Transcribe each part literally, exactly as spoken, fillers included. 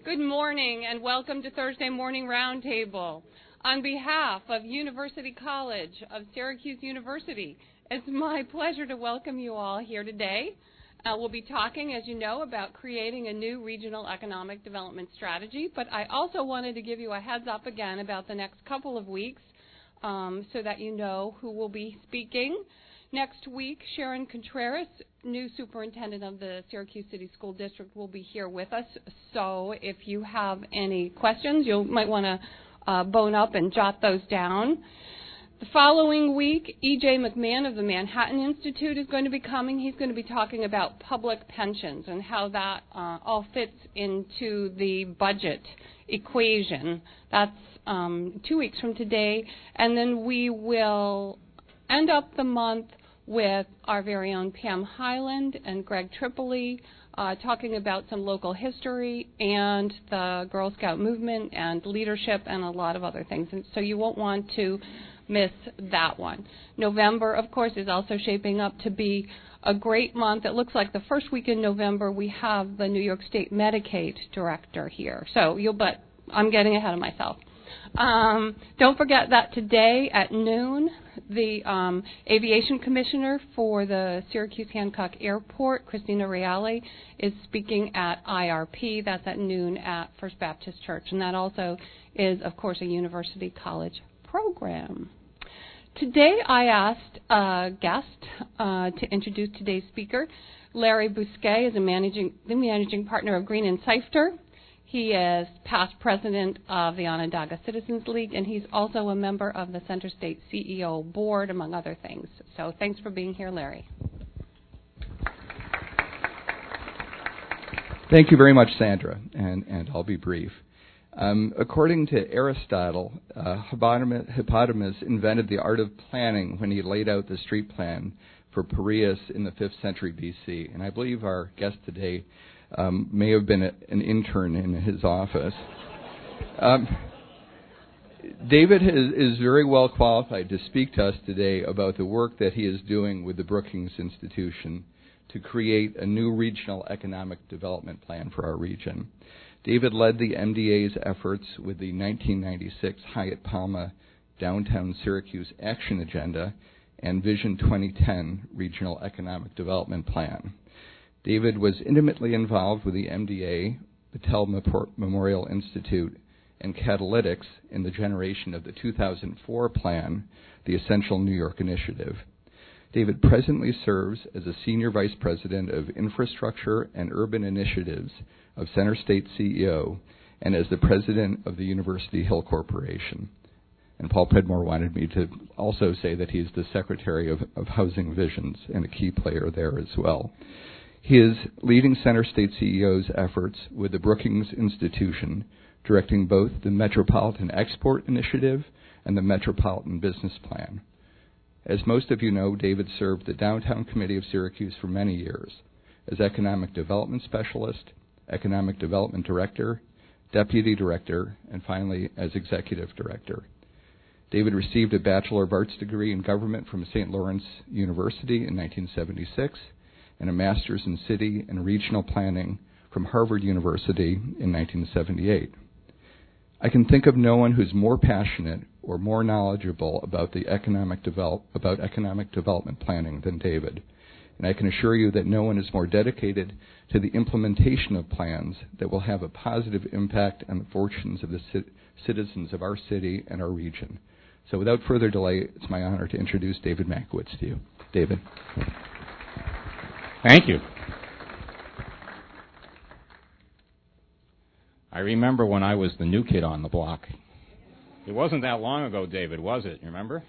Good morning and welcome to Thursday Morning Roundtable. On behalf of University College of Syracuse University, it's my pleasure to welcome you all here today. Uh, we'll be talking, as you know, about creating a new regional economic development strategy, but I also wanted to give you a heads up again about the next couple of weeks um, so that you know who will be speaking. Next week, Sharon Contreras, new superintendent of the Syracuse City School District, will be here with us. So if you have any questions, you might want to uh, bone up and jot those down. The following week, E J McMahon of the Manhattan Institute is going to be coming. He's going to be talking about public pensions and how that uh, all fits into the budget equation. That's um, two weeks from today. And then we will end up the month with our very own Pam Highland and Greg Tripoli uh, talking about some local history and the Girl Scout movement and leadership and a lot of other things. And so you won't want to miss that one. November, of course, is also shaping up to be a great month. It looks like the first week in November we have the New York State Medicaid director here. So you'll, but I'm getting ahead of myself. Um, don't forget that today at noon, the um, aviation commissioner for the Syracuse Hancock Airport, Christina Reale, is speaking at I R P. That's at noon at First Baptist Church. And that also is, of course, a University College program. Today I asked a guest uh, to introduce today's speaker. Larry Bousquet is a managing, the managing partner of Green and Seifter. He is past president of the Onondaga Citizens League, and he's also a member of the Center State C E O board, among other things. So thanks for being here, Larry. Thank you very much, Sandra, and, and I'll be brief. Um, according to Aristotle, uh, Hippodamus invented the art of planning when he laid out the street plan for Piraeus in the fifth century B C, and I believe our guest today Um, may have been a, an intern in his office. Um, David is, is very well qualified to speak to us today about the work that he is doing with the Brookings Institution to create a new regional economic development plan for our region. David led the M D A's efforts with the nineteen ninety-six Hyatt Palma Downtown Syracuse Action Agenda and Vision twenty ten Regional Economic Development Plan. David was intimately involved with the M D A, Battelle Memorial Institute, and Catalytics in the generation of the two thousand four plan, the Essential New York Initiative. David presently serves as a Senior Vice President of Infrastructure and Urban Initiatives of Center State C E O and as the President of the University Hill Corporation. And Paul Predmore wanted me to also say that he's the Secretary of, of Housing Visions and a key player there as well. He is leading Center State C E O's efforts with the Brookings Institution, directing both the Metropolitan Export Initiative and the Metropolitan Business Plan. As most of you know, David served the Downtown Committee of Syracuse for many years as Economic Development Specialist, Economic Development Director, Deputy Director, and finally as Executive Director. David received a Bachelor of Arts degree in Government from Saint Lawrence University in nineteen seventy-six, and a Master's in City and Regional Planning from Harvard University in nineteen seventy-eight. I can think of no one who's more passionate or more knowledgeable about the economic develop, about economic development planning than David, and I can assure you that no one is more dedicated to the implementation of plans that will have a positive impact on the fortunes of the ci- citizens of our city and our region. So without further delay, it's my honor to introduce David Makowitz to you. David. Thank you. I remember when I was the new kid on the block. It wasn't that long ago, David, was it? You remember?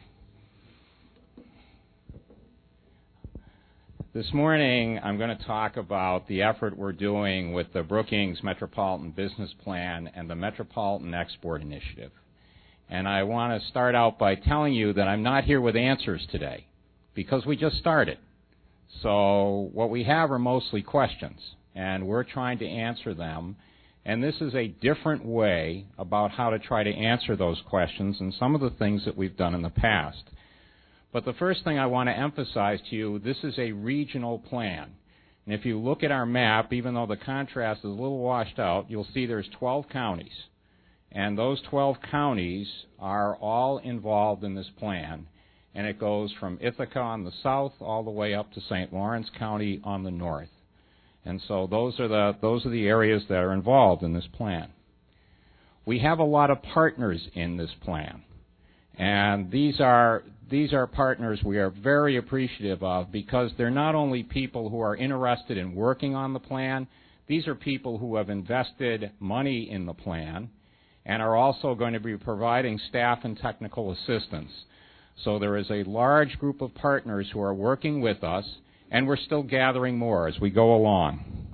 This morning, I'm going to talk about the effort we're doing with the Brookings Metropolitan Business Plan and the Metropolitan Export Initiative. And I want to start out by telling you that I'm not here with answers today because we just started. So what we have are mostly questions, and we're trying to answer them. And this is a different way about how to try to answer those questions and some of the things that we've done in the past. But the first thing I want to emphasize to you, this is a regional plan. And if you look at our map, even though the contrast is a little washed out, you'll see there's twelve counties. And those twelve counties are all involved in this plan. And it goes from Ithaca on the south all the way up to Saint Lawrence County on the north. And so those are the those are the areas that are involved in this plan. We have a lot of partners in this plan. And these are these are partners we are very appreciative of, because they're not only people who are interested in working on the plan, these are people who have invested money in the plan and are also going to be providing staff and technical assistance. So there is a large group of partners who are working with us, and we're still gathering more as we go along.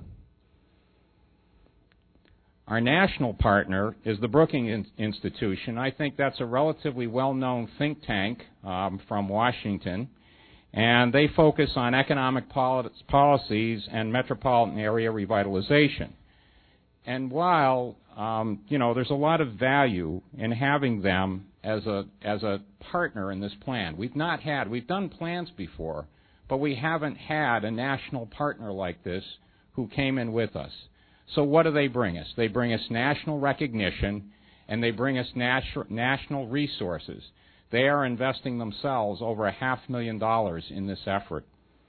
Our national partner is the Brookings Institution. I think that's a relatively well-known think tank um, from Washington, and they focus on economic pol- policies and metropolitan area revitalization. And while um, you know, there's a lot of value in having them as a as a partner in this plan. We've not had we've done plans before, but we haven't had a national partner like this who came in with us. So what do they bring us? They bring us national recognition, and they bring us natu- national resources. They are investing themselves over a half million dollars in this effort.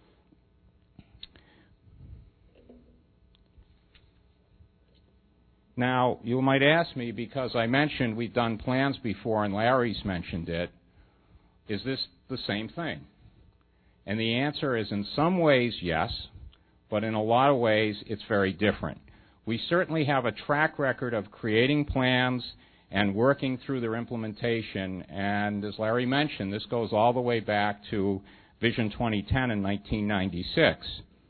Now, you might ask me, because I mentioned we've done plans before and Larry's mentioned it, is this the same thing? And the answer is, in some ways, yes, but in a lot of ways, it's very different. We certainly have a track record of creating plans and working through their implementation, and as Larry mentioned, this goes all the way back to Vision twenty ten in nineteen ninety-six.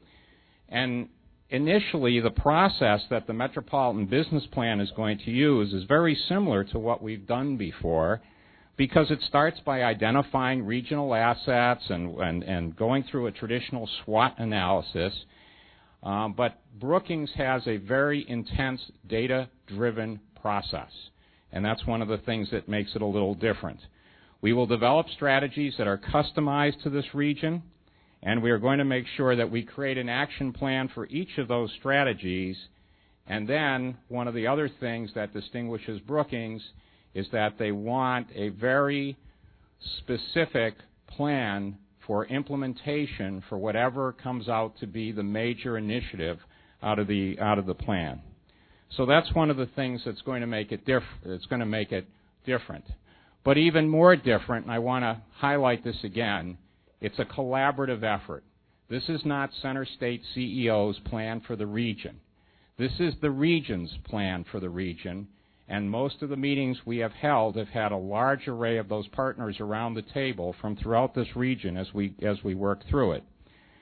And initially, the process that the Metropolitan Business Plan is going to use is very similar to what we've done before, because it starts by identifying regional assets and, and, and going through a traditional SWOT analysis. Um, but Brookings has a very intense data-driven process, and that's one of the things that makes it a little different. We will develop strategies that are customized to this region, and we are going to make sure that we create an action plan for each of those strategies. And then one of the other things that distinguishes Brookings is that they want a very specific plan for implementation for whatever comes out to be the major initiative out of the out of the plan. So that's one of the things that's going to make it diff- it's going to make it different. But even more different, and I want to highlight this again, it's a collaborative effort. This is not Center State C E O's plan for the region. This is the region's plan for the region, and most of the meetings we have held have had a large array of those partners around the table from throughout this region as we as we work through it.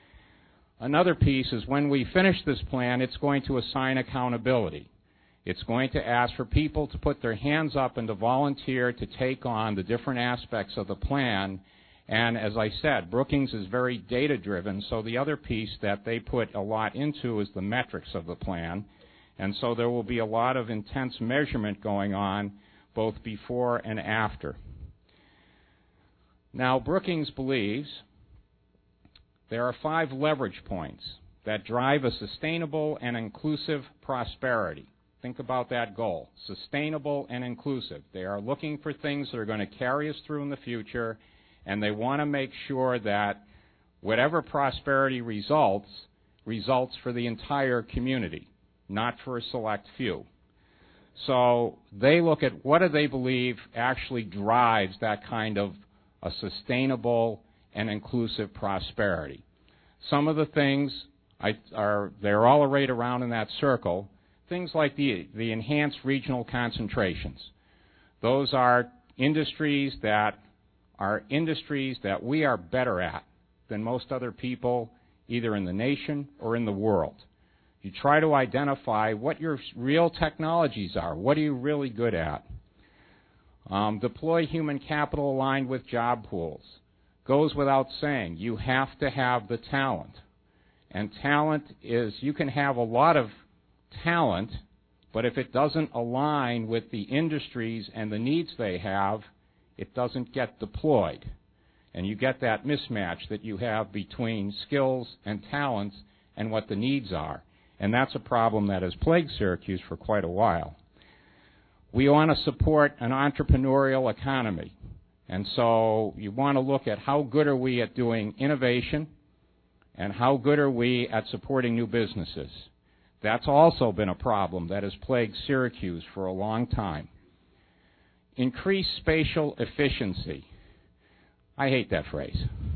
Another piece is, when we finish this plan, it's going to assign accountability. It's going to ask for people to put their hands up and to volunteer to take on the different aspects of the plan. And as I said, Brookings is very data-driven, so the other piece that they put a lot into is the metrics of the plan. And so there will be a lot of intense measurement going on both before and after. Now, Brookings believes there are five leverage points that drive a sustainable and inclusive prosperity. Think about that goal, sustainable and inclusive. They are looking for things that are going to carry us through in the future, and they want to make sure that whatever prosperity results, results for the entire community, not for a select few. So they look at what do they believe actually drives that kind of a sustainable and inclusive prosperity. Some of the things I, are, they're all arrayed around in that circle, things like the, the enhanced regional concentrations. Those are industries that are industries that we are better at than most other people, either in the nation or in the world. You try to identify what your real technologies are. What are you really good at? Um, deploy human capital aligned with job pools. Goes without saying, you have to have the talent. And talent is, you can have a lot of talent, but if it doesn't align with the industries and the needs they have, it doesn't get deployed. And you get that mismatch that you have between skills and talents, and what the needs are. And that's a problem that has plagued Syracuse for quite a while. We want to support an entrepreneurial economy. And so you want to look at how good are we at doing innovation and how good are we at supporting new businesses. That's also been a problem that has plagued Syracuse for a long time. Increase spatial efficiency. I hate that phrase.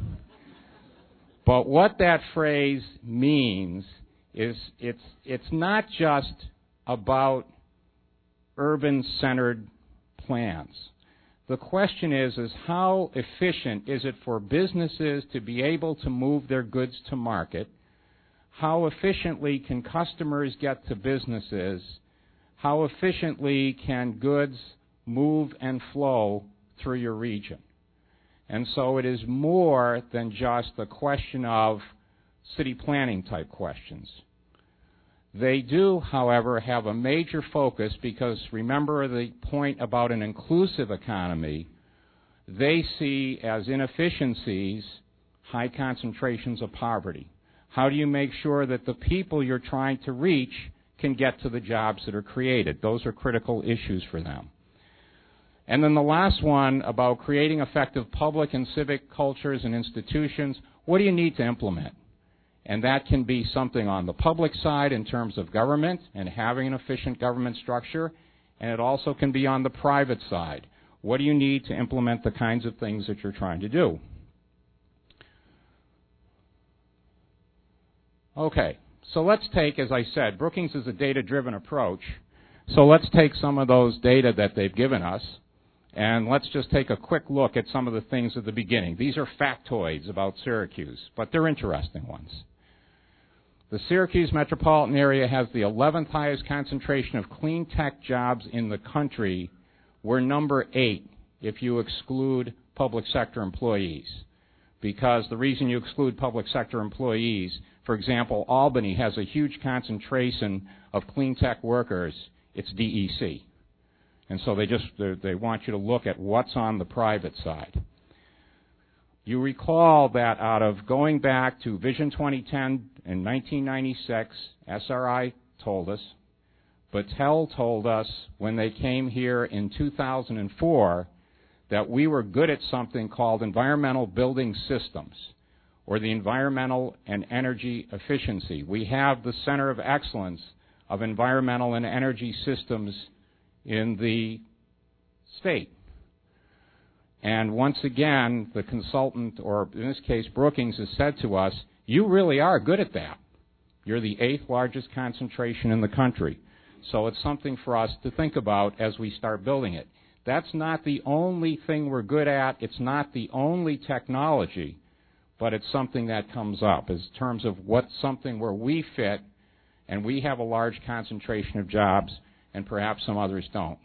But what that phrase means is it's, it's not just about urban-centered plans. The question is, is how efficient is it for businesses to be able to move their goods to market? How efficiently can customers get to businesses? How efficiently can goods move and flow through your region? And so it is more than just a question of city planning type questions. They do, however, have a major focus because, remember the point about an inclusive economy, they see as inefficiencies high concentrations of poverty. How do you make sure that the people you're trying to reach can get to the jobs that are created? Those are critical issues for them. And then the last one about creating effective public and civic cultures and institutions, what do you need to implement? And that can be something on the public side in terms of government and having an efficient government structure, and it also can be on the private side. What do you need to implement the kinds of things that you're trying to do? Okay, so let's take, as I said, Brookings is a data-driven approach. So let's take some of those data that they've given us, and let's just take a quick look at some of the things at the beginning. These are factoids about Syracuse, but they're interesting ones. The Syracuse metropolitan area has the eleventh highest concentration of clean tech jobs in the country. We're number eight if you exclude public sector employees. Because the reason you exclude public sector employees, for example, Albany has a huge concentration of clean tech workers. It's D E C. And so they just they want you to look at what's on the private side. You recall that out of going back to Vision twenty ten in nineteen ninety-six, S R I told us, Battelle told us when they came here in two thousand four that we were good at something called environmental building systems, or the environmental and energy efficiency. We have the center of excellence of environmental and energy systems in the state. And once again, the consultant, or in this case Brookings, has said to us, you really are good at that. You're the eighth largest concentration in the country. So it's something for us to think about as we start building it. That's not the only thing we're good at. It's not the only technology, but it's something that comes up in terms of what's something where we fit and we have a large concentration of jobs and perhaps some others don't.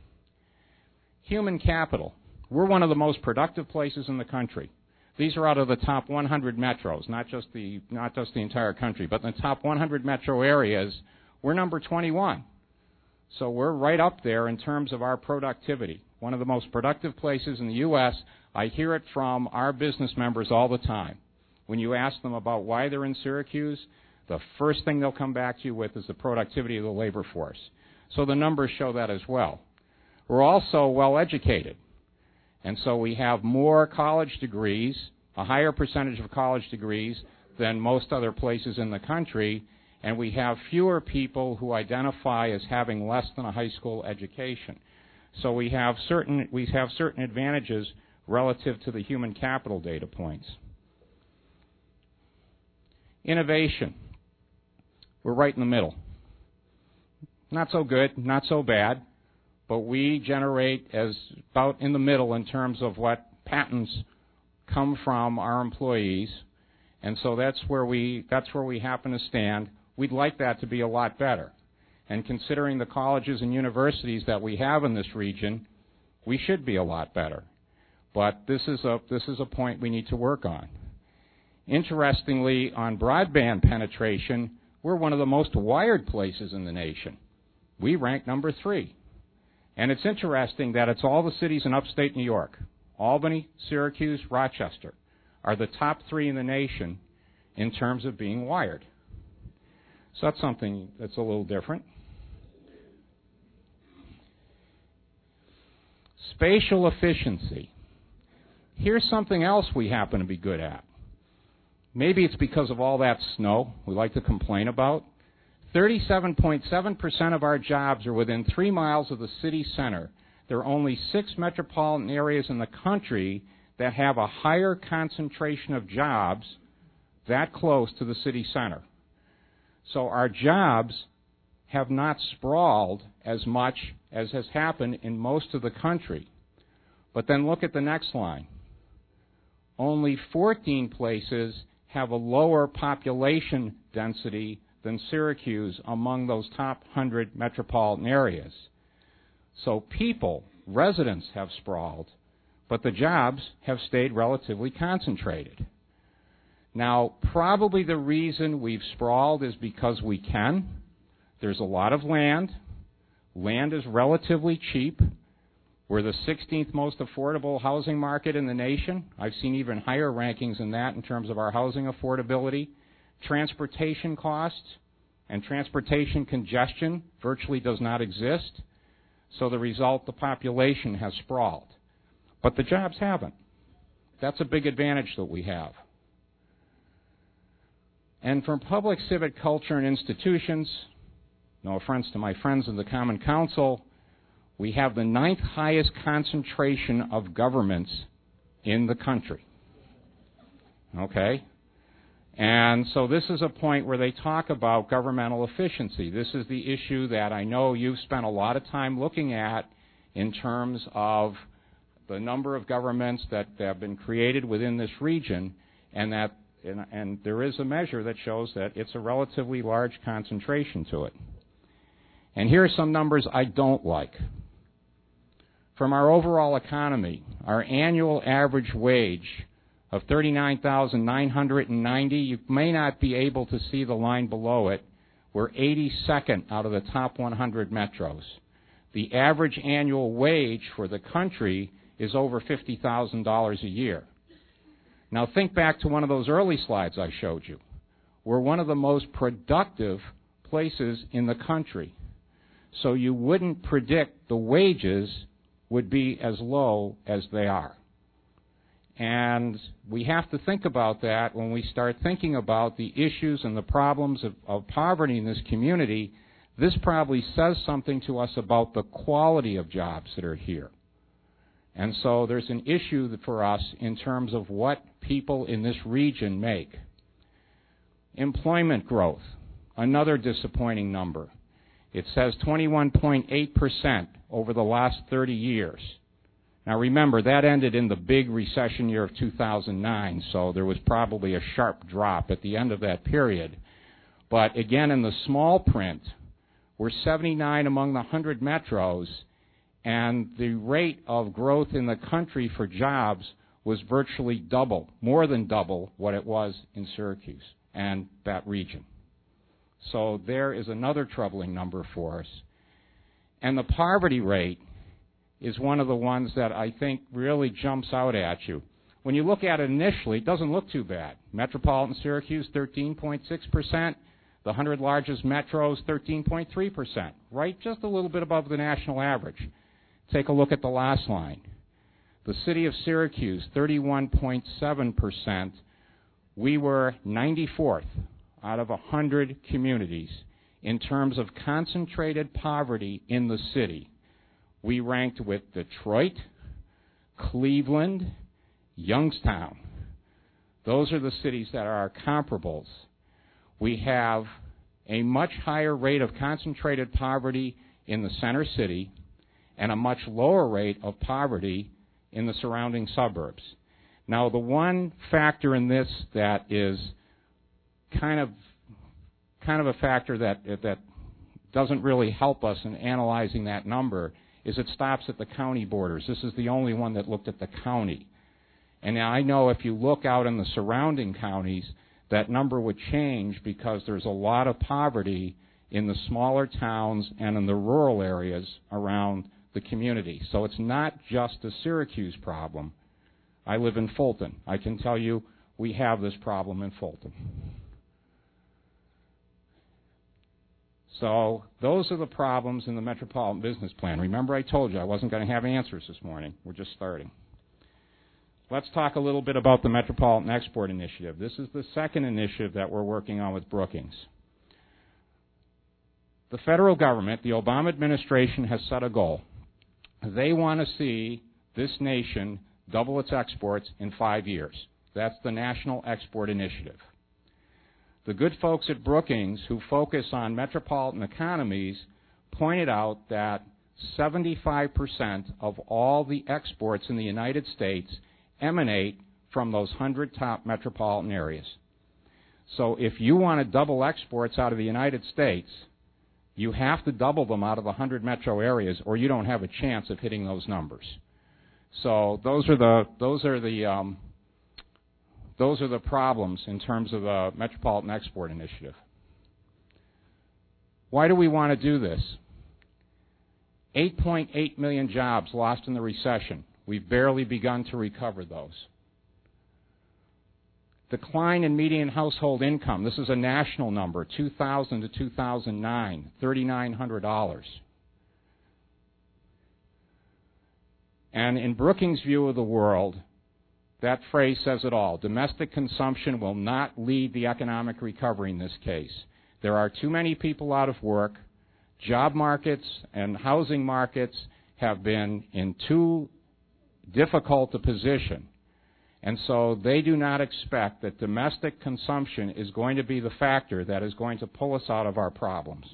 Human capital. We're one of the most productive places in the country. These are out of the top one hundred metros, not just the not just the entire country, but in the top one hundred metro areas, we're number twenty-one. So we're right up there in terms of our productivity. One of the most productive places in the U S I hear it from our business members all the time. When you ask them about why they're in Syracuse, the first thing they'll come back to you with is the productivity of the labor force. So the numbers show that as well. We're also well educated. And so we have more college degrees, a higher percentage of college degrees than most other places in the country, and we have fewer people who identify as having less than a high school education. So we have certain we have certain advantages relative to the human capital data points. Innovation. We're right in the middle. Not so good, not so bad. But we generate as about in the middle in terms of what patents come from our employees, and so that's where we that's where we happen to stand. We'd like that to be a lot better, and considering the colleges and universities that we have in this region, we should be a lot better. But this is a this is a point we need to work on. Interestingly, on broadband penetration, we're one of the most wired places in the nation. We rank number three. And it's interesting that it's all the cities in upstate New York, Albany, Syracuse, Rochester, are the top three in the nation in terms of being wired. So that's something that's a little different. Spatial efficiency. Here's something else we happen to be good at. Maybe it's because of all that snow we like to complain about. thirty-seven point seven percent of our jobs are within three miles of the city center. There are only six metropolitan areas in the country that have a higher concentration of jobs that close to the city center. So our jobs have not sprawled as much as has happened in most of the country. But then look at the next line. Only fourteen places have a lower population density than Syracuse among those top one hundred metropolitan areas. So people, residents have sprawled, but the jobs have stayed relatively concentrated. Now, probably the reason we've sprawled is because we can. There's a lot of land. Land is relatively cheap. We're the sixteenth most affordable housing market in the nation. I've seen even higher rankings than that in terms of our housing affordability. Transportation costs and transportation congestion virtually does not exist. So the result, the population has sprawled. But the jobs haven't. That's a big advantage that we have. And from public civic culture and institutions, no offense to my friends in the Common Council, we have the ninth highest concentration of governments in the country. Okay? And so this is a point where they talk about governmental efficiency. This is the issue that I know you've spent a lot of time looking at in terms of the number of governments that have been created within this region, and that and, and there is a measure that shows that it's a relatively large concentration to it. And here are some numbers I don't like. From our overall economy, our annual average wage of thirty-nine thousand nine hundred ninety, you may not be able to see the line below it. We're eighty-second out of the top one hundred metros. The average annual wage for the country is over fifty thousand dollars a year. Now think back to one of those early slides I showed you. We're one of the most productive places in the country. So you wouldn't predict the wages would be as low as they are. And we have to think about that when we start thinking about the issues and the problems of, of poverty in this community. This probably says something to us about the quality of jobs that are here. And so there's an issue for us in terms of what people in this region make. Employment growth, another disappointing number. It says twenty-one point eight percent over the last thirty years. Now remember, that ended in the big recession year of two thousand nine, so there was probably a sharp drop at the end of that period. But again, in the small print, we're seventy-nine among the one hundred metros, and the rate of growth in the country for jobs was virtually double, more than double what it was in Syracuse and that region. So there is another troubling number for us. And the poverty rate is one of the ones that I think really jumps out at you. When you look at it initially, it doesn't look too bad. Metropolitan Syracuse, thirteen point six percent. The one hundred largest metros, thirteen point three percent. Right just a little bit above the national average. Take a look at the last line. The city of Syracuse, thirty-one point seven percent. We were ninety-fourth out of one hundred communities in terms of concentrated poverty in the city. We ranked with Detroit, Cleveland, Youngstown. Those are the cities that are our comparables. We have a much higher rate of concentrated poverty in the center city and a much lower rate of poverty in the surrounding suburbs. Now, the one factor in this that is kind of kind of a factor that that doesn't really help us in analyzing that number is it stops at the county borders. This is the only one that looked at the county. And I know if you look out in the surrounding counties, that number would change because there's a lot of poverty in the smaller towns and in the rural areas around the community. So it's not just a Syracuse problem. I live in Fulton. I can tell you we have this problem in Fulton. So those are the problems in the Metropolitan Business Plan. Remember, I told you I wasn't going to have answers this morning. We're just starting. Let's talk a little bit about the Metropolitan Export Initiative. This is the second initiative that we're working on with Brookings. The federal government, the Obama administration, has set a goal. They want to see this nation double its exports in five years. That's the National Export Initiative. The good folks at Brookings, who focus on metropolitan economies, pointed out that seventy-five percent of all the exports in the United States emanate from those one hundred top metropolitan areas. So if you want to double exports out of the United States, you have to double them out of one hundred metro areas, or you don't have a chance of hitting those numbers. So those are the those are the um, those are the problems in terms of the Metropolitan Export Initiative. Why do we want to do this? eight point eight million jobs lost in the recession. We've barely begun to recover those. Decline in median household income. This is a national number, two thousand to two thousand nine, three thousand nine hundred dollars. And in Brookings' view of the world, that phrase says it all. Domestic consumption will not lead the economic recovery in this case. There are too many people out of work. Job markets and housing markets have been in too difficult a position. And so they do not expect that domestic consumption is going to be the factor that is going to pull us out of our problems.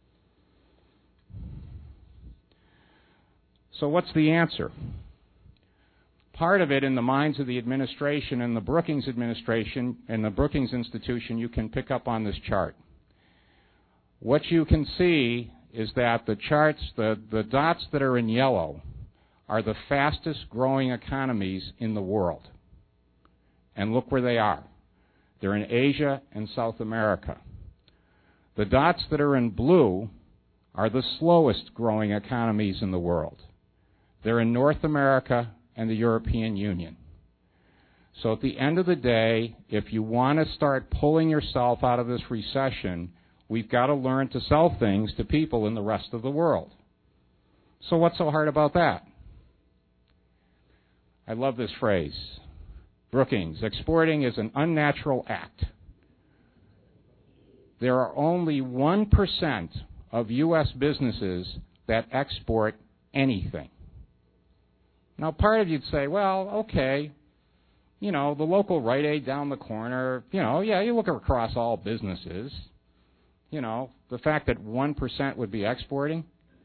So what's the answer? Part of it, in the minds of the administration and the Brookings administration and the Brookings Institution, you can pick up on this chart. What you can see is that the charts, the, the dots that are in yellow, are the fastest growing economies in the world. And look where they are. They're in Asia and South America. The dots that are in blue are the slowest growing economies in the world. They're in North America and the European Union. So at the end of the day, if you want to start pulling yourself out of this recession, we've got to learn to sell things to people in the rest of the world. So what's so hard about that? I love this phrase. Brookings, exporting is an unnatural act. There are only one percent of U S businesses that export anything. Now, part of you'd say, well, okay, you know, the local Rite Aid down the corner, you know, yeah, you look across all businesses. You know, the fact that one percent would be exporting,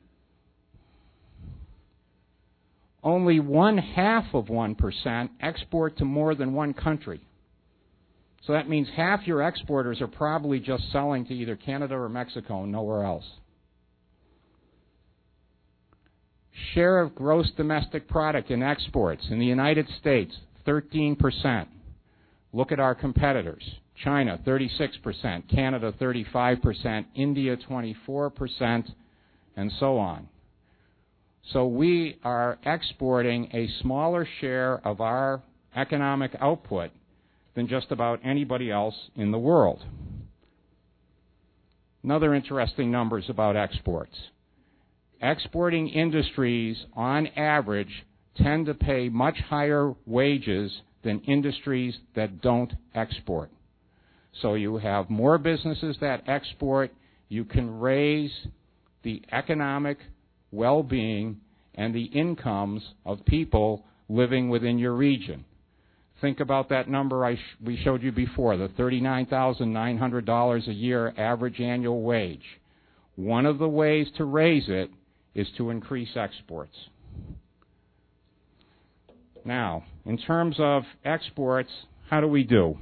only one half of one percent export to more than one country. So that means half your exporters are probably just selling to either Canada or Mexico and nowhere else. Share of gross domestic product in exports in the United States, thirteen percent. Look at our competitors. China, thirty-six percent. Canada, thirty-five percent. India, twenty-four percent, and so on. So we are exporting a smaller share of our economic output than just about anybody else in the world. Another interesting numbers about exports. Exporting industries, on average, tend to pay much higher wages than industries that don't export. So you have more businesses that export, you can raise the economic well-being and the incomes of people living within your region. Think about that number I sh- we showed you before, the thirty-nine thousand nine hundred dollars a year average annual wage. One of the ways to raise it is to increase exports. Now, in terms of exports, how do we do?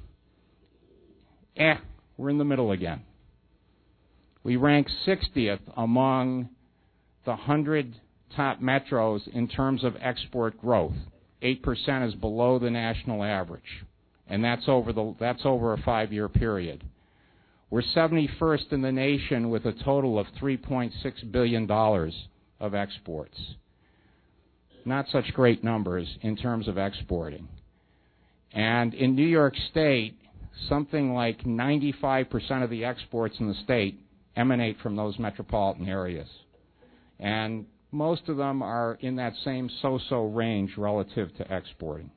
Eh, we're in the middle again. We rank sixtieth among the one hundred top metros in terms of export growth. eight percent is below the national average, and that's over the that's over a five-year period. We're seventy-first in the nation with a total of three point six billion dollars of exports. Not such great numbers in terms of exporting. And in New York State, something like ninety-five percent of the exports in the state emanate from those metropolitan areas. And most of them are in that same so-so range relative to exporting.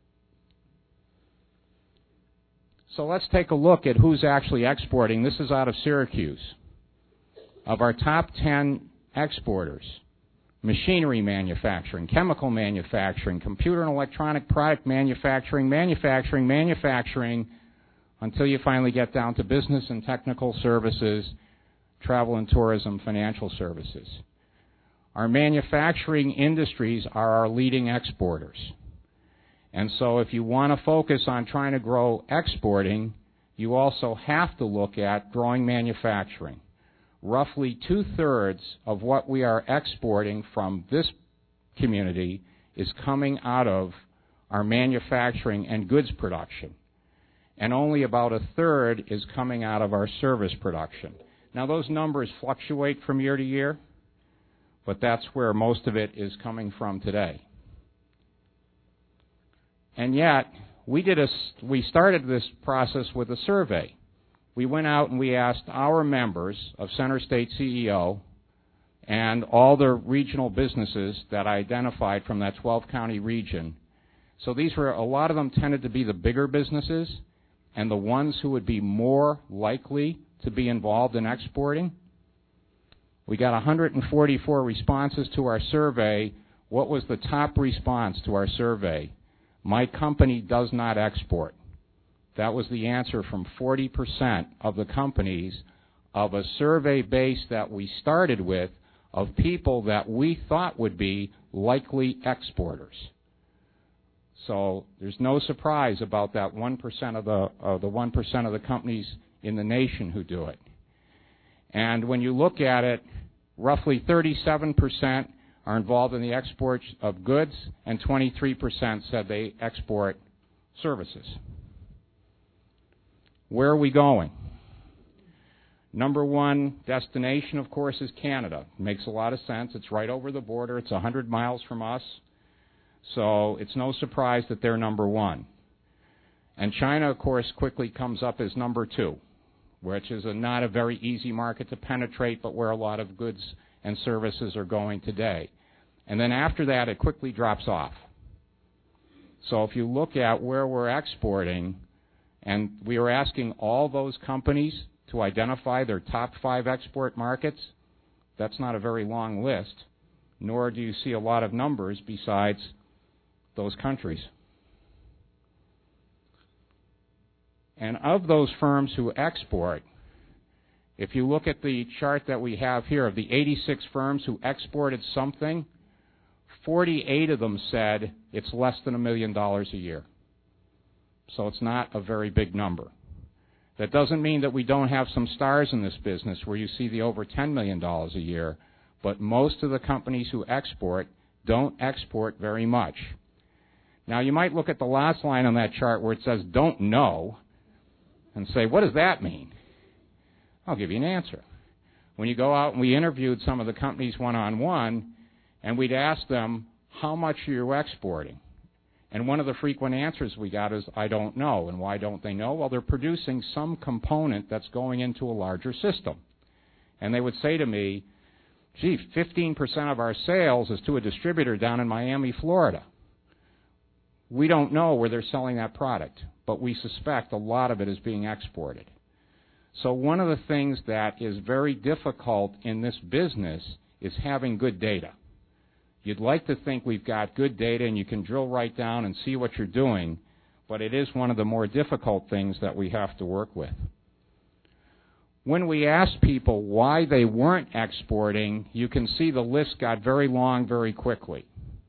So let's take a look at who's actually exporting. This is out of Syracuse. Of our top ten exporters, machinery manufacturing, chemical manufacturing, computer and electronic product manufacturing, manufacturing, manufacturing, until you finally get down to business and technical services, travel and tourism, financial services. Our manufacturing industries are our leading exporters. And so if you want to focus on trying to grow exporting, you also have to look at growing manufacturing. Roughly two-thirds of what we are exporting from this community is coming out of our manufacturing and goods production. And only about a third is coming out of our service production. Now, those numbers fluctuate from year to year, but that's where most of it is coming from today. And yet, we did a, we started this process with a survey. We went out and we asked our members of Center State C E O and all the regional businesses that I identified from that twelve county region. So these were, a lot of them tended to be the bigger businesses and the ones who would be more likely to be involved in exporting. We got one hundred forty-four responses to our survey. What was the top response to our survey? My company does not export. That was the answer from forty percent of the companies of a survey base that we started with of people that we thought would be likely exporters. So there's no surprise about that one percent of the uh, the one percent of the companies in the nation who do it. And when you look at it, roughly thirty-seven percent are involved in the export of goods, and twenty-three percent said they export services. Where are we going? Number one destination, of course, is Canada. It makes a lot of sense. It's right over the border. It's one hundred miles from us. So it's no surprise that they're number one. And China, of course, quickly comes up as number two, which is a, not a very easy market to penetrate, but where a lot of goods and services are going today. And then after that, it quickly drops off. So if you look at where we're exporting, and we are asking all those companies to identify their top five export markets, that's not a very long list, nor do you see a lot of numbers besides those countries. And of those firms who export, if you look at the chart that we have here, of the eighty-six firms who exported something, forty-eight of them said it's less than a million dollars a year. So it's not a very big number. That doesn't mean that we don't have some stars in this business where you see the over ten million dollars a year, but most of the companies who export don't export very much. Now, you might look at the last line on that chart where it says don't know and say, what does that mean? I'll give you an answer. When you go out and we interviewed some of the companies one-on-one, and we'd ask them, how much are you exporting? And one of the frequent answers we got is, I don't know. And why don't they know? Well, they're producing some component that's going into a larger system. And they would say to me, gee, fifteen percent of our sales is to a distributor down in Miami, Florida. We don't know where they're selling that product, but we suspect a lot of it is being exported. So one of the things that is very difficult in this business is having good data. You'd like to think we've got good data and you can drill right down and see what you're doing, but it is one of the more difficult things that we have to work with. When we asked people why they weren't exporting, you can see the list got very long very quickly.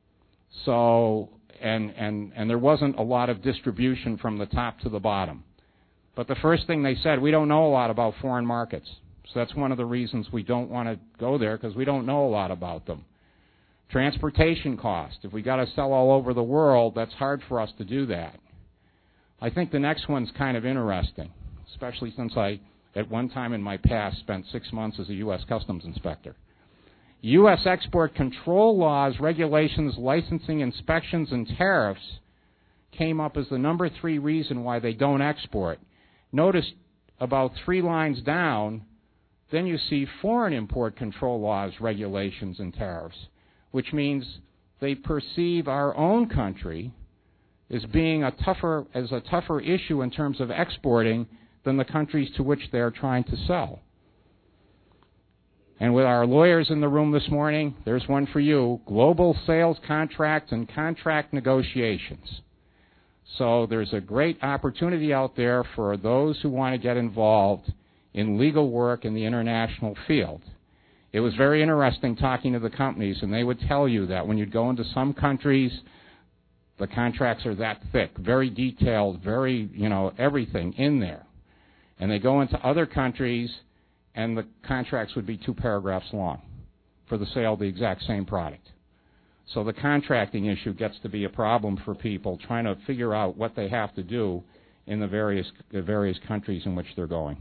So, and, and, and there wasn't a lot of distribution from the top to the bottom. But the first thing they said, we don't know a lot about foreign markets. So that's one of the reasons we don't want to go there, because we don't know a lot about them. Transportation cost. If we got to sell all over the world, that's hard for us to do that. I think the next one's kind of interesting, especially since I, at one time in my past, spent six months as a U S Customs inspector. U S export control laws, regulations, licensing, inspections, and tariffs came up as the number three reason why they don't export. Notice about three lines down, Then you see foreign import control laws, regulations, and tariffs, which means they perceive our own country as being a tougher, as a tougher issue in terms of exporting than the countries to which they are trying to sell. And with our lawyers in the room this morning, there's one for you: global sales contracts and contract negotiations. So there's a great opportunity out there for those who want to get involved in legal work in the international field. It was very interesting talking to the companies, and they would tell you that when you'd go into some countries, the contracts are that thick, very detailed, very, you know, everything in there. And they go into other countries, and the contracts would be two paragraphs long for the sale of the exact same product. So the contracting issue gets to be a problem for people trying to figure out what they have to do in the various, the various countries in which they're going.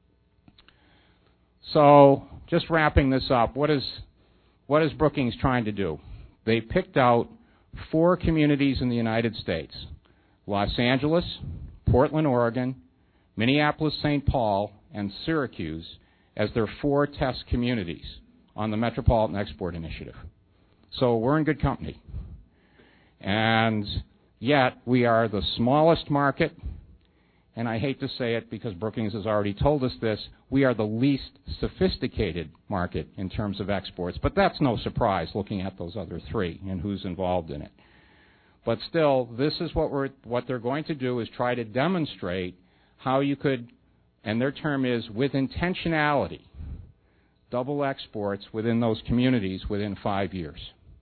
So just wrapping this up, what is, what is Brookings trying to do? They picked out four communities in the United States: Los Angeles, Portland, Oregon, Minneapolis, Saint Paul, and Syracuse as their four test communities on the Metropolitan Export Initiative. So we're in good company. And yet we are the smallest market, and I hate to say it because Brookings has already told us this, we are the least sophisticated market in terms of exports. But that's no surprise looking at those other three and who's involved in it. But still, this is what we're what they're going to do, is try to demonstrate how you could, and their term is with intentionality, double exports within those communities within five years.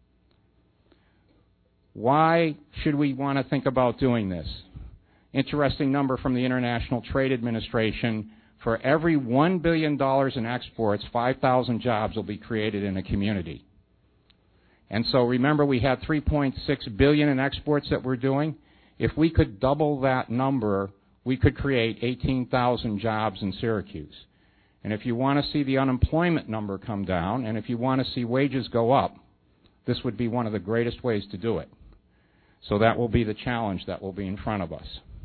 Why should we want to think about doing this? Interesting number from the International Trade Administration: for every one billion dollars in exports, five thousand jobs will be created in a community. And so remember, we had three point six billion dollars in exports that we're doing. If we could double that number, we could create eighteen thousand jobs in Syracuse. And if you want to see the unemployment number come down, and if you want to see wages go up, this would be one of the greatest ways to do it. So that will be the challenge that will be in front of us.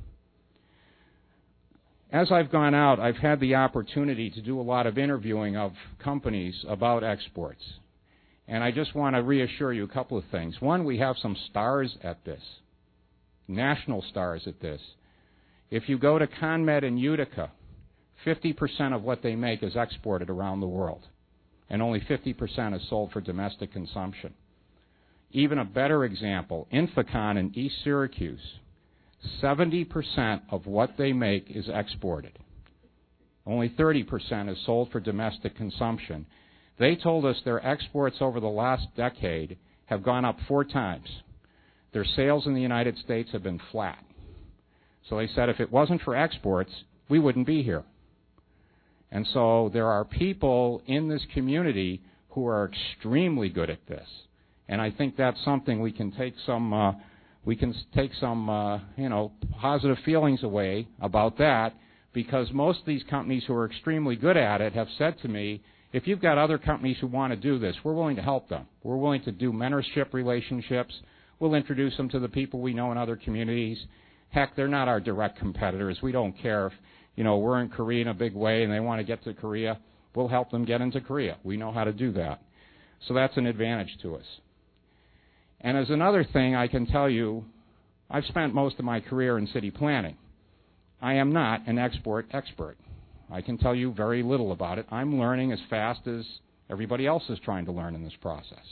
As I've gone out, I've had the opportunity to do a lot of interviewing of companies about exports. And I just want to reassure you a couple of things. One, we have some stars at this, national stars at this. If you go to ConMed in Utica, fifty percent of what they make is exported around the world, and only fifty percent is sold for domestic consumption. Even a better example, Inficon in East Syracuse, seventy percent of what they make is exported. Only thirty percent is sold for domestic consumption. They told us their exports over the last decade have gone up four times. Their sales in the United States have been flat. So they said if it wasn't for exports, we wouldn't be here. And so there are people in this community who are extremely good at this. And I think that's something we can take some, uh, we can take some, uh, you know, positive feelings away about that, because most of these companies who are extremely good at it have said to me, if you've got other companies who want to do this, we're willing to help them. We're willing to do mentorship relationships. We'll introduce them to the people we know in other communities. Heck, they're not our direct competitors. We don't care if, you know, we're in Korea in a big way and they want to get to Korea. We'll help them get into Korea. We know how to do that. So that's an advantage to us. And as another thing, I can tell you, I've spent most of my career in city planning. I am not an export expert. I can tell you very little about it. I'm learning as fast as everybody else is trying to learn in this process.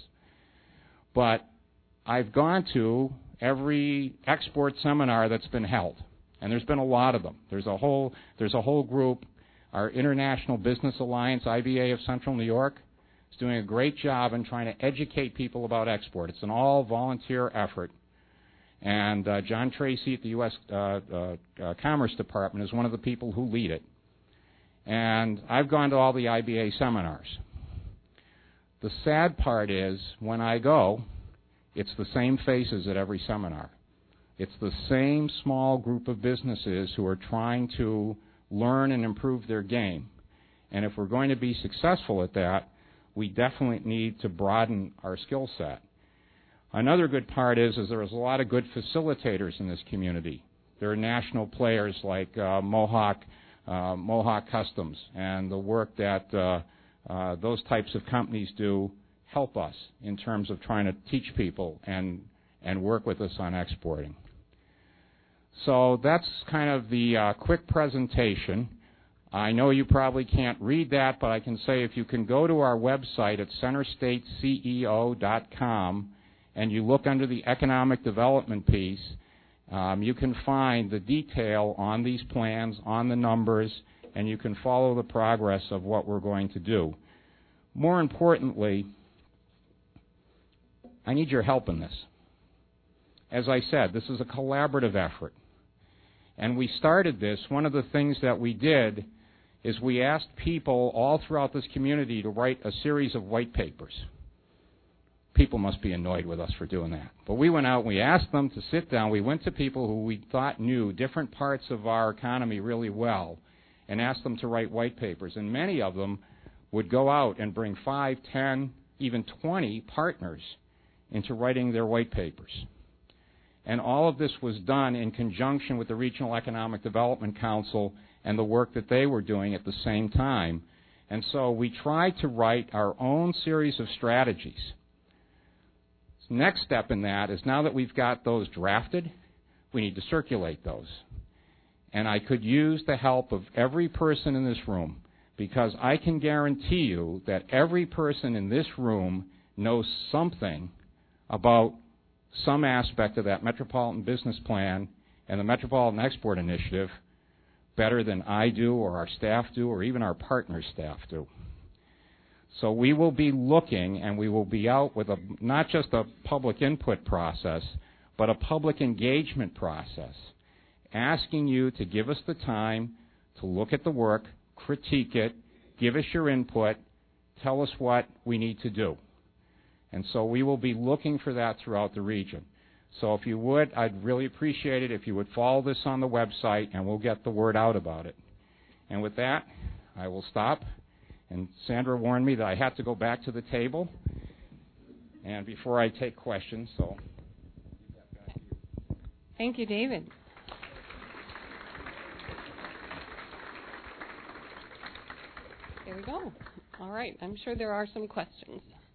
But I've gone to every export seminar that's been held, and there's been a lot of them. There's a whole, there's a whole group, our International Business Alliance, I B A of Central New York, is doing a great job in trying to educate people about export. It's an all-volunteer effort. And uh, John Tracy at the U S Uh, uh, uh, Commerce Department is one of the people who lead it. And I've gone to all the I B A seminars. The sad part is, when I go, it's the same faces at every seminar. It's the same small group of businesses who are trying to learn and improve their game. And if we're going to be successful at that, we definitely need to broaden our skill set. Another good part is, is there's a lot of good facilitators in this community. There are national players like uh, Mohawk uh, Mohawk Customs, and the work that uh, uh, those types of companies do help us in terms of trying to teach people and, and work with us on exporting. So that's kind of the uh, quick presentation. I know you probably can't read that, but I can say if you can go to our website at center state C E O dot com and you look under the economic development piece, um, you can find the detail on these plans, on the numbers, and you can follow the progress of what we're going to do. More importantly, I need your help in this. As I said, this is a collaborative effort. And we started this, one of the things that we did is we asked people all throughout this community to write a series of white papers. People must be annoyed with us for doing that. But we went out and we asked them to sit down. We went to people who we thought knew different parts of our economy really well and asked them to write white papers. And many of them would go out and bring five, ten, even twenty partners into writing their white papers. And all of this was done in conjunction with the Regional Economic Development Council and the work that they were doing at the same time. And so we tried to write our own series of strategies. Next step in that is now that we've got those drafted, we need to circulate those. And I could use the help of every person in this room, because I can guarantee you that every person in this room knows something about some aspect of that Metropolitan Business Plan and the Metropolitan Export Initiative better than I do or our staff do or even our partners' staff do. So we will be looking, and we will be out with a, not just a public input process, but a public engagement process, asking you to give us the time to look at the work, critique it, give us your input, tell us what we need to do. And so we will be looking for that throughout the region. So if you would, I'd really appreciate it if you would follow this on the website, and we'll get the word out about it. And with that, I will stop. And Sandra warned me that I have to go back to the table and before I take questions. So, thank you, David. There we go. All right. I'm sure there are some questions.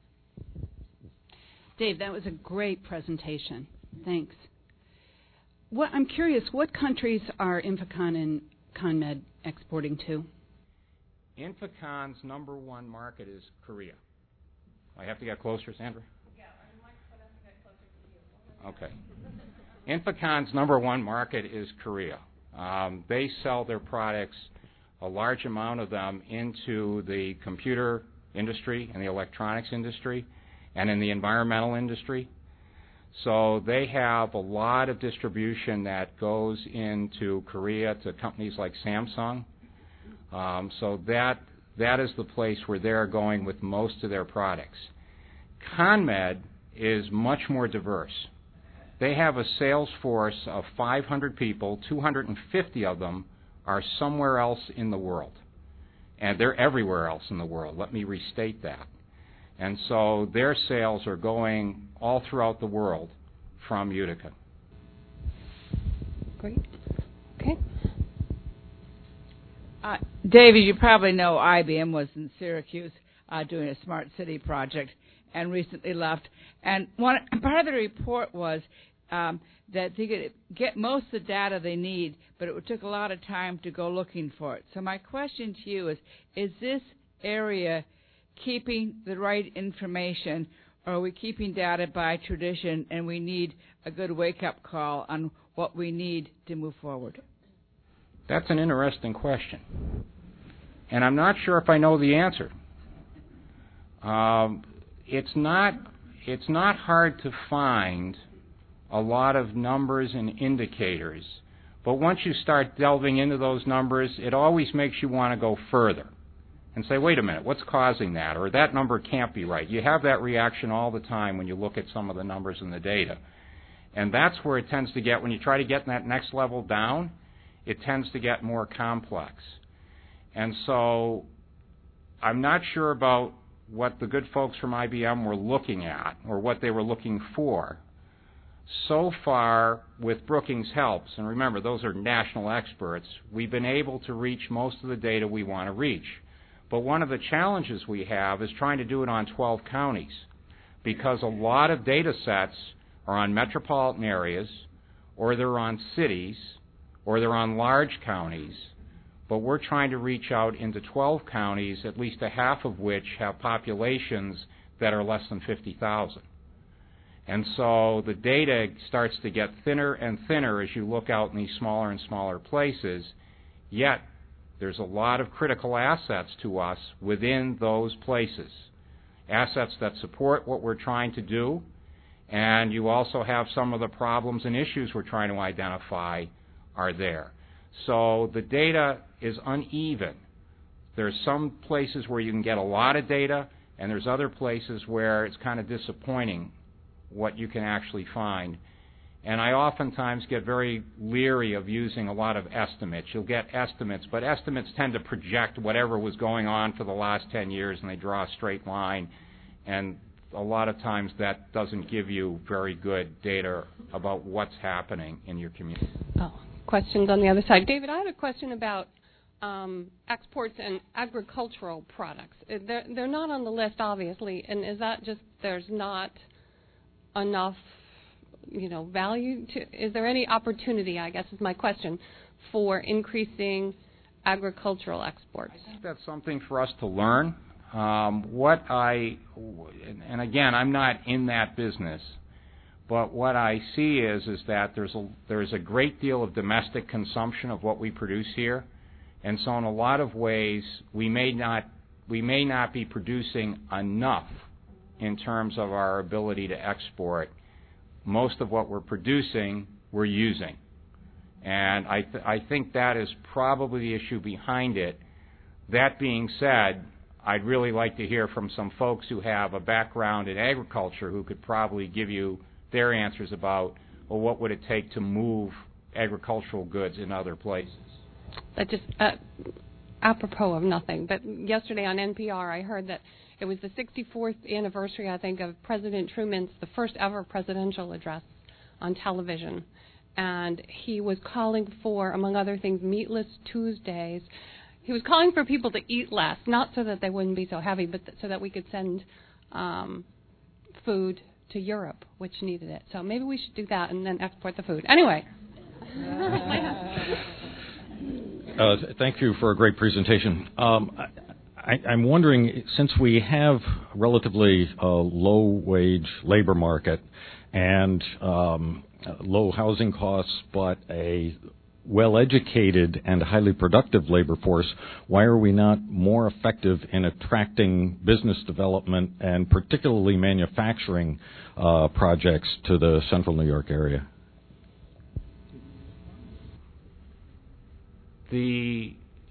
Dave, that was a great presentation. Thanks. What, I'm curious, what countries are Infocon and ConMed exporting to? Infocon's number one market is Korea. I have to get closer, Sandra? Yeah, I might have to get closer to you. Okay. Infocon's number one market is Korea. Um, they sell their products, a large amount of them, into the computer industry and the electronics industry and in the environmental industry. So they have a lot of distribution that goes into Korea to companies like Samsung. Um, so that that is the place where they're going with most of their products. ConMed is much more diverse. They have a sales force of five hundred people. two hundred fifty of them are somewhere else in the world. And they're everywhere else in the world. Let me restate that. And so their sales are going all throughout the world from Utica. Great. Okay. Uh, David, you probably know I B M was in Syracuse uh, doing a smart city project and recently left. And one part of the report was um, that they could get most of the data they need, but it took a lot of time to go looking for it. So my question to you is, is this area keeping the right information, or are we keeping data by tradition and we need a good wake-up call on what we need to move forward? That's an interesting question. And I'm not sure if I know the answer. Um, it's not, it's not hard to find a lot of numbers and indicators, but once you start delving into those numbers, it always makes you want to go further and say, wait a minute, what's causing that? Or that number can't be right. You have that reaction all the time when you look at some of the numbers and the data. And that's where it tends to get, when you try to get that next level down, it tends to get more complex. And so I'm not sure about what the good folks from I B M were looking at or what they were looking for. So far, with Brookings Helps, and remember, those are national experts, we've been able to reach most of the data we want to reach. But one of the challenges we have is trying to do it on twelve counties, because a lot of data sets are on metropolitan areas, or they're on cities, or they're on large counties, but we're trying to reach out into twelve counties, at least a half of which have populations that are less than fifty thousand. And so the data starts to get thinner and thinner as you look out in these smaller and smaller places, yet there's a lot of critical assets to us within those places, assets that support what we're trying to do, and you also have some of the problems and issues we're trying to identify are there. So the data is uneven. There's some places where you can get a lot of data, and there's other places where it's kind of disappointing what you can actually find. And I oftentimes get very leery of using a lot of estimates. You'll get estimates, but estimates tend to project whatever was going on for the last ten years, and they draw a straight line. And a lot of times that doesn't give you very good data about what's happening in your community. Oh, questions on the other side. David, I had a question about um, exports and agricultural products. They're, they're not on the list, obviously, and is that just there's not enough, you know, value to, is there any opportunity, I guess is my question, for increasing agricultural exports? I think that's something for us to learn. Um, what I, and again, I'm not in that business, but what I see is is that there's a there's a great deal of domestic consumption of what we produce here, and so in a lot of ways we may not we may not be producing enough in terms of our ability to export. Most of what we're producing, we're using. And I, th- I think that is probably the issue behind it. That being said, I'd really like to hear from some folks who have a background in agriculture who could probably give you their answers about, well, what would it take to move agricultural goods in other places? That just, uh, apropos of nothing, but yesterday on N P R I heard that it was the sixty-fourth anniversary, I think, of President Truman's, the first ever presidential address on television. And he was calling for, among other things, meatless Tuesdays. He was calling for people to eat less, not so that they wouldn't be so heavy, but th- so that we could send um, food to Europe, which needed it. So maybe we should do that and then export the food. Anyway. uh, thank you for a great presentation. Um, I, I'm wondering, since we have a relatively uh, low-wage labor market and um, low housing costs, but a well-educated and highly productive labor force, why are we not more effective in attracting business development and particularly manufacturing uh, projects to the central New York area? The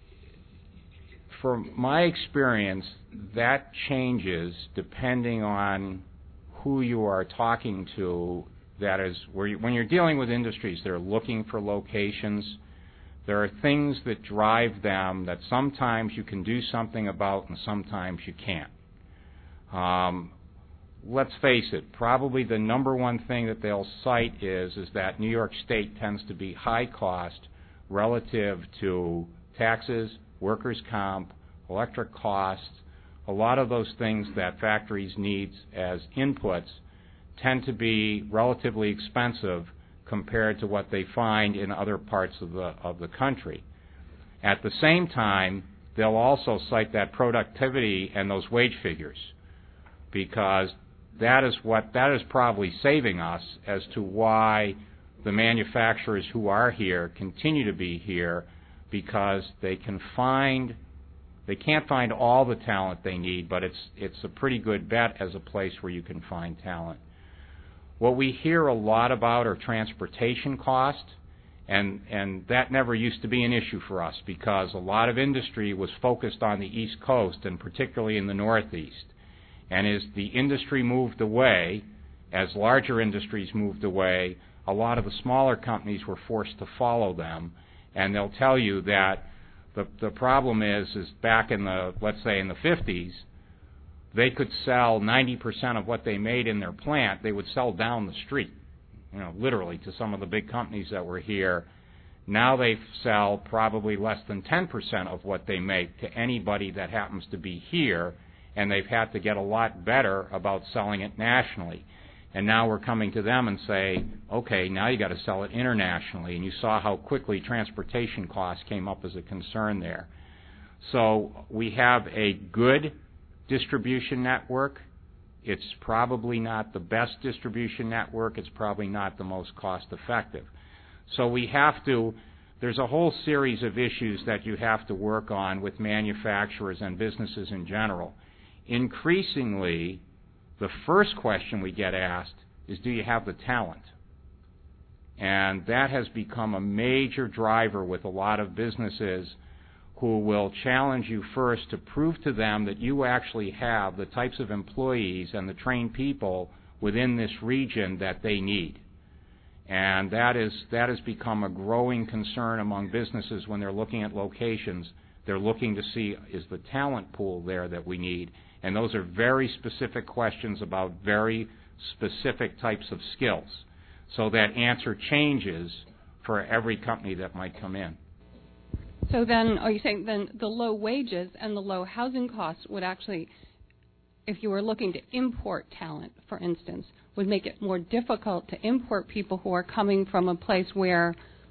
From my experience, that changes depending on who you are talking to. That is, where you, when you're dealing with industries that are looking for locations, there are things that drive them that sometimes you can do something about and sometimes you can't. Um, let's face it, probably the number one thing that they'll cite is, is that New York State tends to be high cost relative to taxes, workers' comp, electric costs. A lot of those things that factories need as inputs tend to be relatively expensive compared to what they find in other parts of the of the country. At the same time, they'll also cite that productivity and those wage figures, because that is what that is probably saving us as to why the manufacturers who are here continue to be here, because they can find they can't find all the talent they need, but it's it's a pretty good bet as a place where you can find talent. What we hear a lot about are transportation costs, and, and that never used to be an issue for us because a lot of industry was focused on the East Coast and particularly in the Northeast. And as the industry moved away, as larger industries moved away, a lot of the smaller companies were forced to follow them, and they'll tell you that the, the problem is, is back in the, let's say in the fifties, they could sell ninety percent of what they made in their plant, they would sell down the street. you know, literally to some of the big companies that were here. Now they sell probably less than ten percent of what they make to anybody that happens to be here, and they've had to get a lot better about selling it nationally. And now we're coming to them and say, okay, now you got to sell it internationally. And you saw how quickly transportation costs came up as a concern there. So we have a good distribution network. It's probably not the best distribution network. It's probably not the most cost effective. So we have to, there's a whole series of issues that you have to work on with manufacturers and businesses in general. Increasingly, the first question we get asked is, do you have the talent? And that has become a major driver with a lot of businesses who will challenge you first to prove to them that you actually have the types of employees and the trained people within this region that they need. And that is that has become a growing concern among businesses when they're looking at locations. They're looking to see, is the talent pool there that we need? And those are very specific questions about very specific types of skills. So that answer changes for every company that might come in. So then, are you saying then the low wages and the low housing costs would actually, if you were looking to import talent, for instance, would make it more difficult to import people who are coming from a place where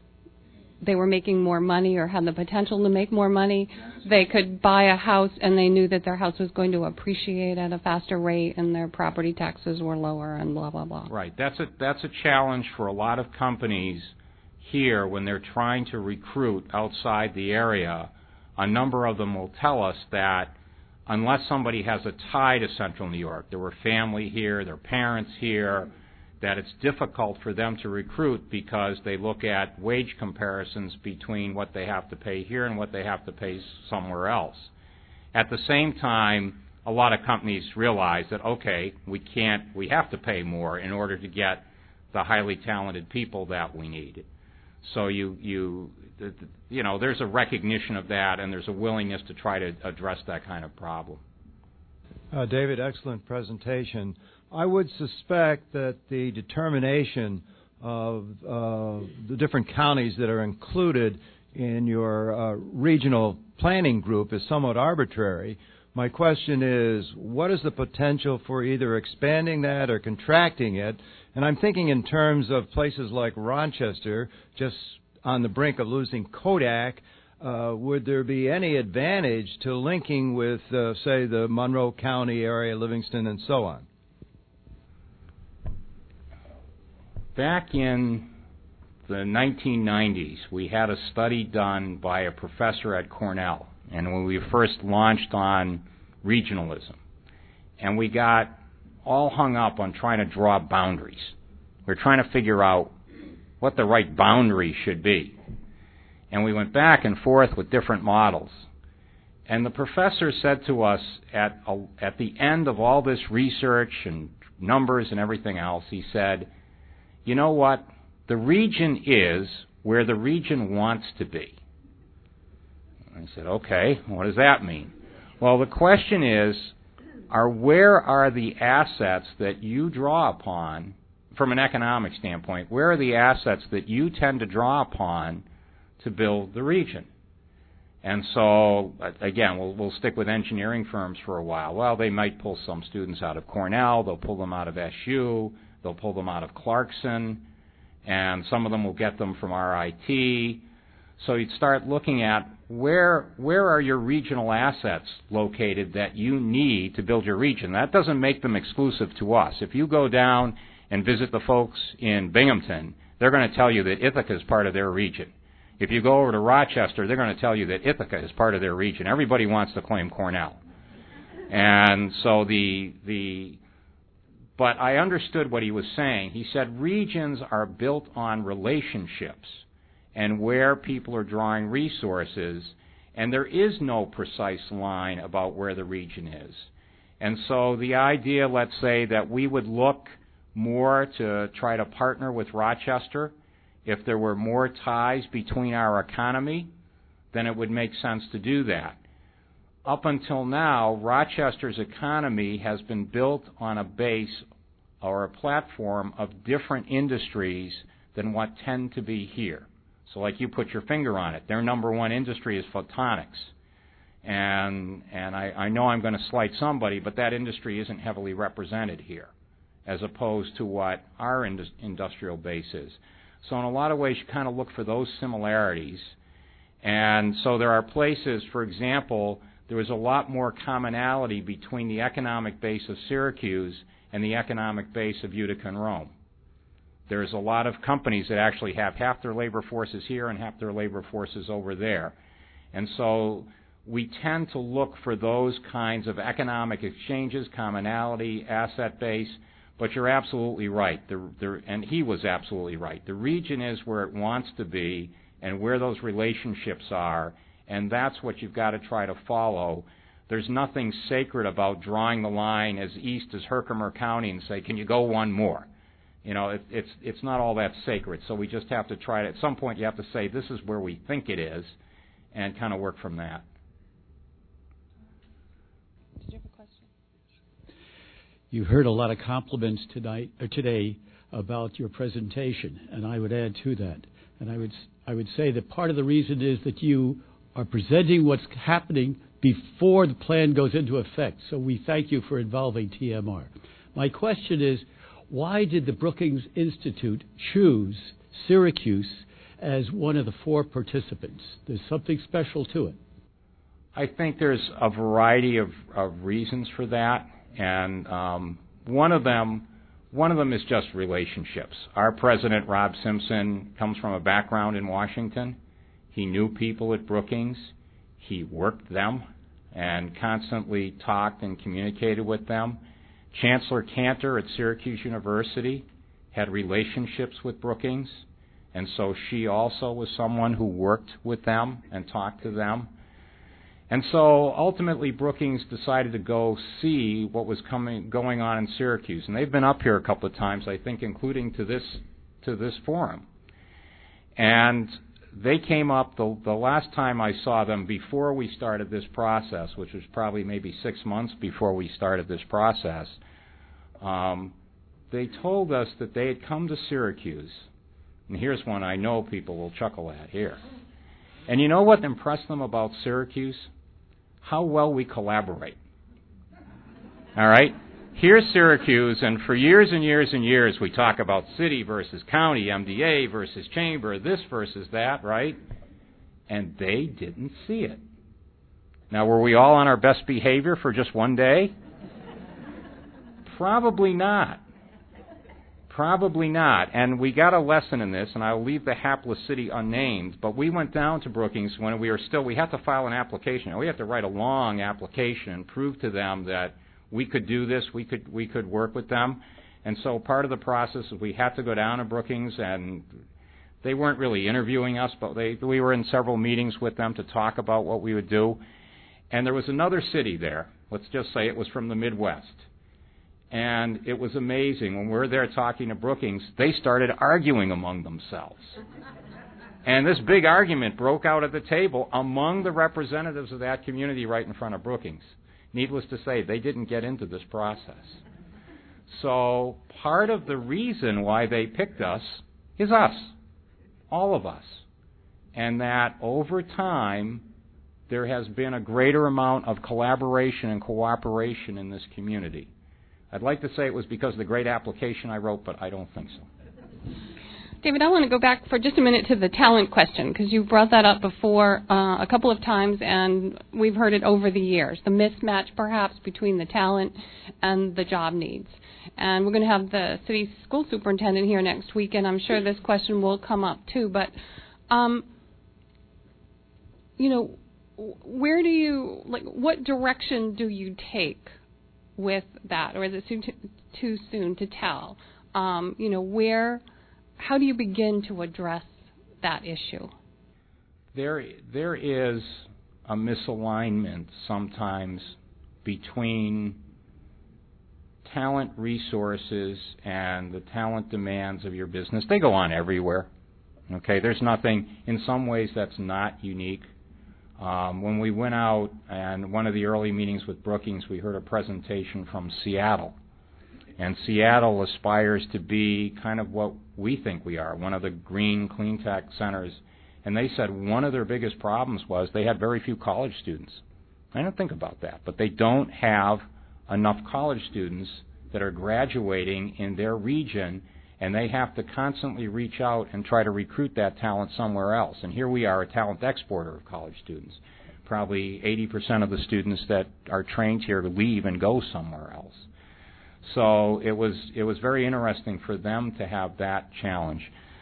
they were making more money or had the potential to make more money? They could buy a house and they knew that their house was going to appreciate at a faster rate and their property taxes were lower and blah, blah, blah. Right. That's a, that's a challenge for a lot of companies here when they're trying to recruit outside the area. A number of them will tell us that unless somebody has a tie to Central New York, there were family here, their parents here, that it's difficult for them to recruit because they look at wage comparisons between what they have to pay here and what they have to pay somewhere else. At the same time, a lot of companies realize that, okay, we can't, we have to pay more in order to get the highly talented people that we need. So you, you, you know, there's a recognition of that, and there's a willingness to try to address that kind of problem. Uh, David, excellent presentation. I would suspect that the determination of uh, the different counties that are included in your uh, regional planning group is somewhat arbitrary. My question is, what is the potential for either expanding that or contracting it? And I'm thinking in terms of places like Rochester, just on the brink of losing Kodak. Uh, would there be any advantage to linking with, uh, say, the Monroe County area, Livingston, and so on? Back in the nineteen nineties, we had a study done by a professor at Cornell, and when we first launched on regionalism, and we got all hung up on trying to draw boundaries. We're trying to figure out what the right boundary should be. And we went back and forth with different models. And the professor said to us at, a, at the end of all this research and numbers and everything else, he said, you know what? The region is where the region wants to be. I said, okay, what does that mean? Well, the question is, are where are the assets that you draw upon, from an economic standpoint, where are the assets that you tend to draw upon to build the region? And so, again, we'll, we'll stick with engineering firms for a while. Well, they might pull some students out of Cornell, they'll pull them out of S U, they'll pull them out of Clarkson, and some of them will get them from R I T. So you'd start looking at where where are your regional assets located that you need to build your region. That doesn't make them exclusive to us. If you go down and visit the folks in Binghamton, they're going to tell you that Ithaca is part of their region. If you go over to Rochester, they're going to tell you that Ithaca is part of their region. Everybody wants to claim Cornell. And so the the but I understood what he was saying. He said regions are built on relationships and where people are drawing resources, and there is no precise line about where the region is. And so the idea, let's say, that we would look more to try to partner with Rochester, if there were more ties between our economy, then it would make sense to do that. Up until now, Rochester's economy has been built on a base or a platform of different industries than what tend to be here. So like you put your finger on it, their number one industry is photonics. And and I, I know I'm going to slight somebody, but that industry isn't heavily represented here, as opposed to what our indus- industrial base is. So in a lot of ways, you kind of look for those similarities. And so there are places, for example, there was a lot more commonality between the economic base of Syracuse and the economic base of Utica and Rome. There's a lot of companies that actually have half their labor forces here and half their labor forces over there. And so we tend to look for those kinds of economic exchanges, commonality, asset base, but you're absolutely right. The, the, and he was absolutely right. The region is where it wants to be and where those relationships are, and that's what you've got to try to follow. There's nothing sacred about drawing the line as east as Herkimer County and say, can you go one more? You know, it, it's it's not all that sacred. So we just have to try to, at some point you have to say, this is where we think it is, and kind of work from that. Did you have a question? You heard a lot of compliments tonight or today about your presentation, and I would add to that. And I would I would say that part of the reason is that you are presenting what's happening before the plan goes into effect. So we thank you for involving T M R. My question is, why did the Brookings Institute choose Syracuse as one of the four participants? There's something special to it. I think there's a variety of, of reasons for that, and um, one of them one of them is just relationships. Our president, Rob Simpson, comes from a background in Washington. He knew people at Brookings. He worked them and constantly talked and communicated with them. Chancellor Cantor at Syracuse University had relationships with Brookings, and so she also was someone who worked with them and talked to them. And so ultimately Brookings decided to go see what was coming, going on in Syracuse. And they've been up here a couple of times, I think, including to this to this forum. And they came up, the, the last time I saw them before we started this process, which was probably maybe six months before we started this process, um, they told us that they had come to Syracuse. And here's one I know people will chuckle at here. And you know what impressed them about Syracuse? How well we collaborate. All right? Here's Syracuse, and for years and years and years we talk about city versus county, M D A versus chamber, this versus that, right? And they didn't see it. Now, were we all on our best behavior for just one day? Probably not. Probably not. And we got a lesson in this, and I'll leave the hapless city unnamed, but we went down to Brookings when we were still, we had to file an application. We had to write a long application and prove to them that we could do this, we could we could work with them. And so part of the process is we had to go down to Brookings, and they weren't really interviewing us, but they, we were in several meetings with them to talk about what we would do. And there was another city there, let's just say it was from the Midwest. And it was amazing. When we were there talking to Brookings, they started arguing among themselves. And this big argument broke out at the table among the representatives of that community right in front of Brookings. Needless to say, they didn't get into this process. So part of the reason why they picked us is us, all of us. And that over time, there has been a greater amount of collaboration and cooperation in this community. I'd like to say it was because of the great application I wrote, but I don't think so. David, I want to go back for just a minute to the talent question, because you brought that up before uh, a couple of times, and we've heard it over the years, the mismatch perhaps between the talent and the job needs. And we're going to have the city school superintendent here next week, and I'm sure this question will come up too. But, um, you know, where do you, like, what direction do you take with that, or is it too, too soon to tell? Um, you know, where, how do you begin to address that issue? There, there is a misalignment sometimes between talent resources and the talent demands of your business. They go on everywhere. Okay, there's nothing, in some ways that's not unique. Um, when we went out and one of the early meetings with Brookings, we heard a presentation from Seattle. And Seattle aspires to be kind of what we think we are, one of the green clean tech centers. And they said one of their biggest problems was they had very few college students. I don't think about that, but they don't have enough college students that are graduating in their region, and they have to constantly reach out and try to recruit that talent somewhere else. And here we are, a talent exporter of college students. Probably eighty percent of the students that are trained here leave and go somewhere else. So it was it was very interesting for them to have that challenge.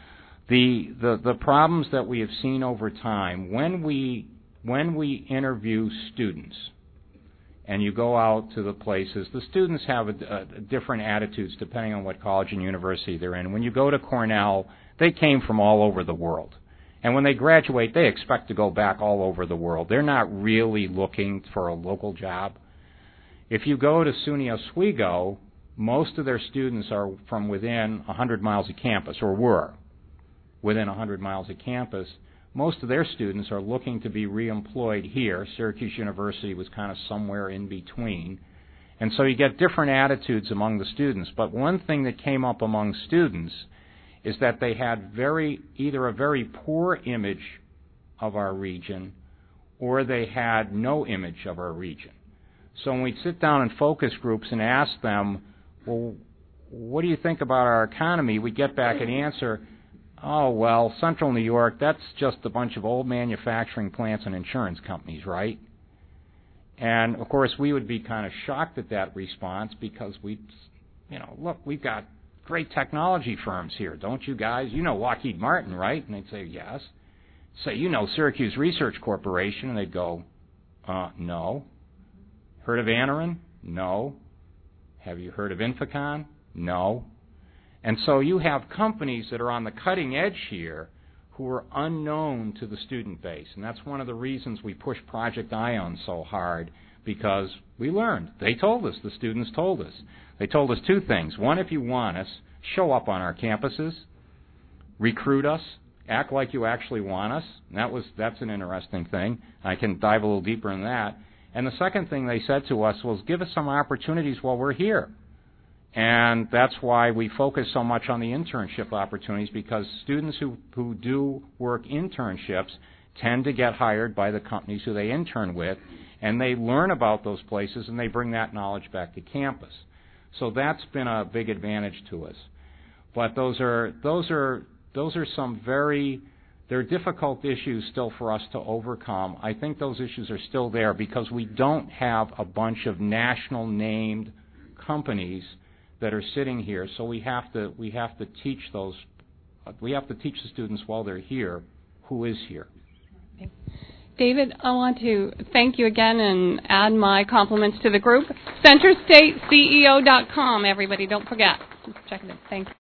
The the the problems that we have seen over time, when we when we interview students and you go out to the places, the students have a, a different attitudes depending on what college and university they're in. When you go to Cornell, they came from all over the world. And when they graduate, they expect to go back all over the world. They're not really looking for a local job. If you go to SUNY Oswego, most of their students are from within one hundred miles of campus, or were within one hundred miles of campus. Most of their students are looking to be reemployed here. Syracuse University was kind of somewhere in between. And so you get different attitudes among the students. But one thing that came up among students is that they had very either a very poor image of our region or they had no image of our region. So when we'd sit down in focus groups and ask them, well, what do you think about our economy? We'd get back an answer, oh, well, Central New York, that's just a bunch of old manufacturing plants and insurance companies, right? And, of course, we would be kind of shocked at that response because we, you know, look, we've got great technology firms here, don't you guys? You know Lockheed Martin, right? And they'd say, yes. Say, you know Syracuse Research Corporation. And they'd go, uh, no. Heard of Anaren? No. Have you heard of Inficon? No. And so you have companies that are on the cutting edge here who are unknown to the student base. And that's one of the reasons we push Project Ion so hard, because we learned. They told us, the students told us. They told us two things. One, if you want us, show up on our campuses, recruit us, act like you actually want us. And that was that's an interesting thing. I can dive a little deeper in that. And the second thing they said to us was, give us some opportunities while we're here. And that's why we focus so much on the internship opportunities, because students who, who do work internships tend to get hired by the companies who they intern with, and they learn about those places and they bring that knowledge back to campus. So that's been a big advantage to us. But those are those are those are some very they're difficult issues still for us to overcome. I think those issues are still there because we don't have a bunch of national named companies that are sitting here. So we have to we have to teach those we have to teach the students while they're here who is here. David, I want to thank you again and add my compliments to the group. Center State C E O dot com, everybody. Don't forget. Check it out. Thank you.